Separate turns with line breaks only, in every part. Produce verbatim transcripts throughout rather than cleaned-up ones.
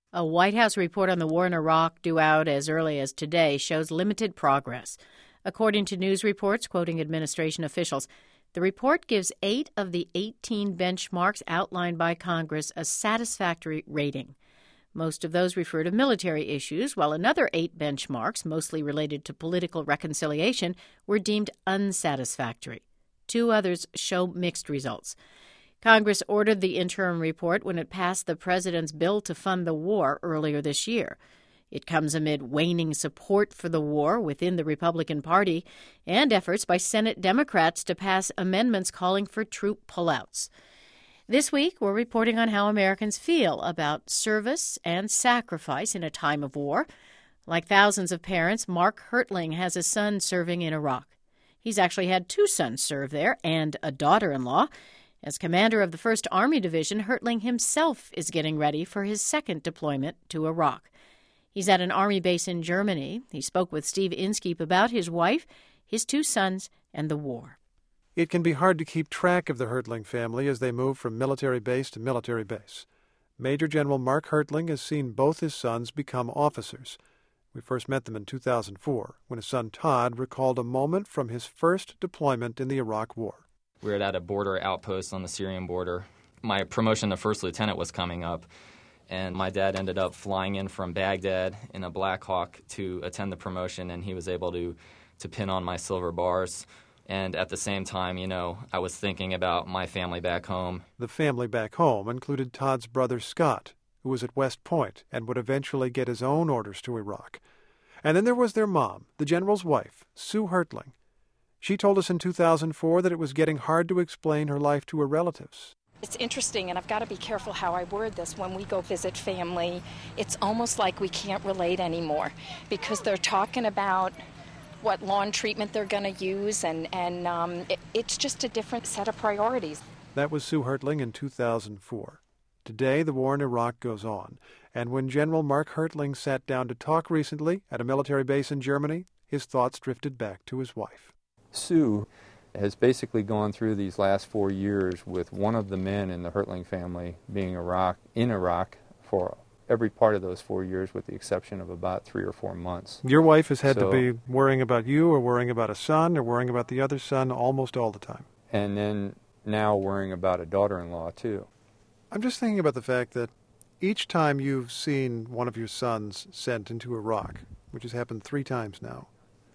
A White House report on the war in Iraq due out as early as today shows limited progress. According to news reports quoting administration officials, the report gives eight of the eighteen benchmarks outlined by Congress a satisfactory rating. Most of those refer to military issues, while another eight benchmarks, mostly related to political reconciliation, were deemed unsatisfactory. Two others show mixed results. Congress ordered the interim report when it passed the president's bill to fund the war earlier this year. It comes amid waning support for the war within the Republican Party and efforts by Senate Democrats to pass amendments calling for troop pullouts. This week, we're reporting on how Americans feel about service and sacrifice in a time of war. Like thousands of parents, Mark Hertling has a son serving in Iraq. He's actually had two sons serve there and a daughter-in-law. As commander of the first Army Division, Hertling himself is getting ready for his second deployment to Iraq. He's at an Army base in Germany. He spoke with Steve Inskeep about his wife, his two sons, and the war.
It can be hard to keep track of the Hertling family as they move from military base to military base. Major General Mark Hertling has seen both his sons become officers. We first met them in two thousand four, when his son Todd recalled a moment from his first deployment in the Iraq War.
We were at a border outpost on the Syrian border. My promotion to first lieutenant was coming up, and my dad ended up flying in from Baghdad in a Black Hawk to attend the promotion, and he was able to, to pin on my silver bars. And at the same time, you know, I was thinking about my family back home.
The family back home included Todd's brother Scott, who was at West Point and would eventually get his own orders to Iraq. And then there was their mom, the general's wife, Sue Hertling. She told us in two thousand four that it was getting hard to explain her life to her relatives.
It's interesting, and I've got to be careful how I word this. When we go visit family, it's almost like we can't relate anymore because they're talking about what lawn treatment they're going to use, and, and um, it, it's just a different set of priorities.
That was Sue Hertling in two thousand four. Today, the war in Iraq goes on, and when General Mark Hertling sat down to talk recently at a military base in Germany, his thoughts drifted back to his wife.
Sue has basically gone through these last four years with one of the men in the Hertling family being Iraq in Iraq for every part of those four years with the exception of about three or four months.
Your wife has had
so,
to be worrying about you or worrying about a son or worrying about the other son almost all the time.
And then now worrying about a daughter-in-law too.
I'm just thinking about the fact that each time you've seen one of your sons sent into Iraq, which has happened three times now,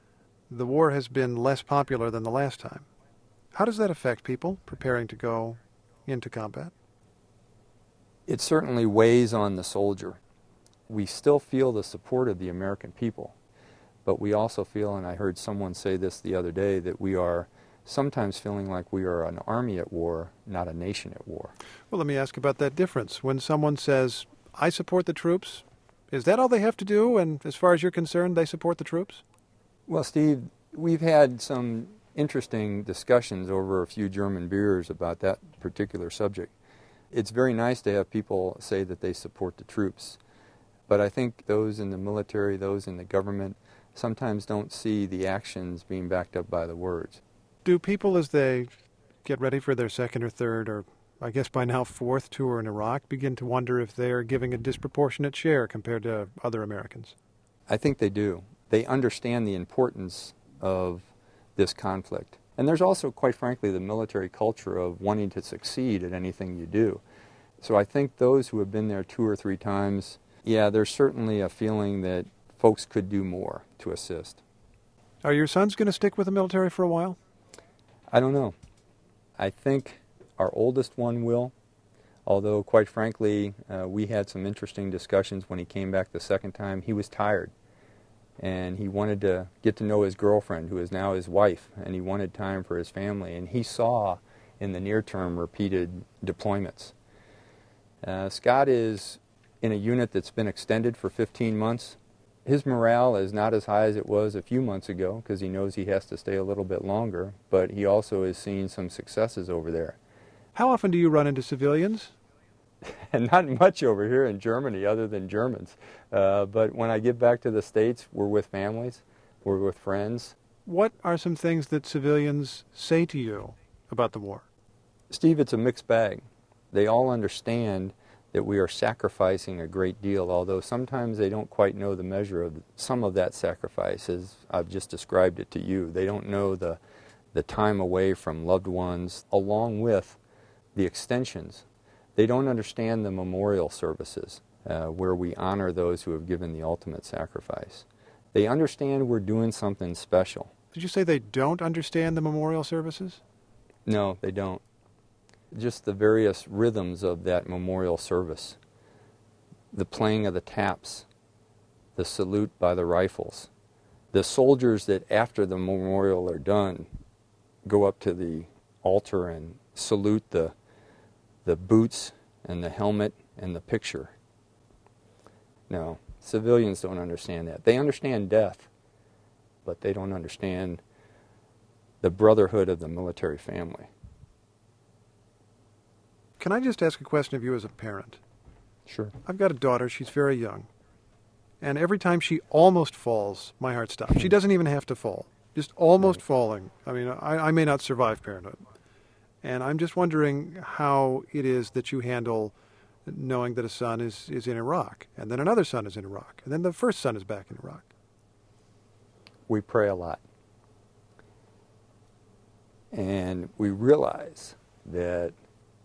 the war has been less popular than the last time. How does that affect people preparing to go into combat?
It certainly weighs on the soldier. We still feel the support of the American people, but we also feel, and I heard someone say this the other day, that we are sometimes feeling like we are an army at war, not a nation at war.
Well, let me ask about that difference. When someone says, I support the troops, is that all they have to do, and as far as you're concerned, they support the troops?
Well, Steve, we've had some interesting discussions over a few German beers about that particular subject. It's very nice to have people say that they support the troops, but I think those in the military, those in the government, sometimes don't see the actions being backed up by the words.
Do people, as they get ready for their second or third, or I guess by now fourth tour in Iraq, begin to wonder if they're giving a disproportionate share compared to other Americans?
I think they do. They understand the importance of this conflict. And there's also, quite frankly, the military culture of wanting to succeed at anything you do. So I think those who have been there two or three times, yeah, there's certainly a feeling that folks could do more to assist.
Are your sons going to stick with the military for a while?
I don't know. I think our oldest one will, although, quite frankly, uh, we had some interesting discussions when he came back the second time. He was tired. And he wanted to get to know his girlfriend, who is now his wife, and he wanted time for his family. And he saw, in the near term, repeated deployments. Uh, Scott is in a unit that's been extended for fifteen months. His morale is not as high as it was a few months ago because he knows he has to stay a little bit longer, but he also is seeing some successes over there.
How often do you run into civilians?
And not much over here in Germany other than Germans. Uh, but when I get back to the States, we're with families, we're with friends.
What are some things that civilians say to you about the war?
Steve, it's a mixed bag. They all understand that we are sacrificing a great deal, although sometimes they don't quite know the measure of some of that sacrifice, as I've just described it to you. They don't know the, the time away from loved ones, along with the extensions. They don't understand the memorial services, uh, where we honor those who have given the ultimate sacrifice. They understand we're doing something special.
Did you say they don't understand the memorial services?
No, they don't. Just the various rhythms of that memorial service. The playing of the taps, the salute by the rifles. The soldiers that after the memorial are done go up to the altar and salute the, the boots and the helmet and the picture. No, civilians don't understand that. They understand death, but they don't understand the brotherhood of the military family.
Can I just ask a question of you as a parent?
Sure.
I've got a daughter. She's very young. And every time she almost falls, my heart stops. She doesn't even have to fall. Just almost right. falling. I mean, I, I may not survive parenthood. And I'm just wondering how it is that you handle knowing that a son is, is in Iraq, and then another son is in Iraq, and then the first son is back in Iraq.
We pray a lot. And we realize that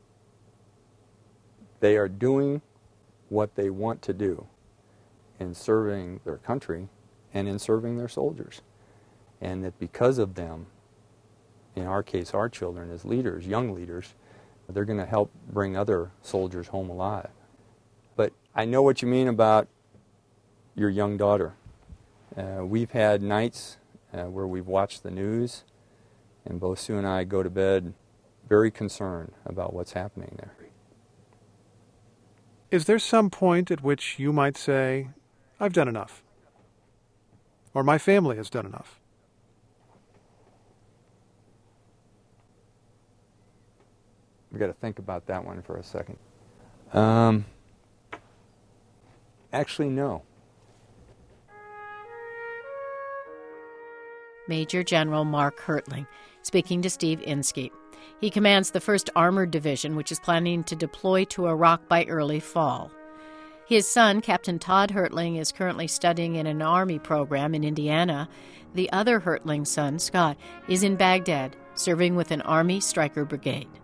they are doing what they want to do in serving their country and in serving their soldiers. And that because of them, in our case, our children as leaders, young leaders, they're going to help bring other soldiers home alive. But I know what you mean about your young daughter. Uh, we've had nights uh, where we've watched the news, and both Sue and I go to bed very concerned about what's happening there.
Is there some point at which you might say, I've done enough, or my family has done enough?
We've got to think about that one for a second. Um, actually, no.
Major General Mark Hertling, speaking to Steve Inskeep. He commands the first Armored Division, which is planning to deploy to Iraq by early fall. His son, Captain Todd Hertling, is currently studying in an Army program in Indiana. The other Hertling son, Scott, is in Baghdad, serving with an Army Stryker Brigade.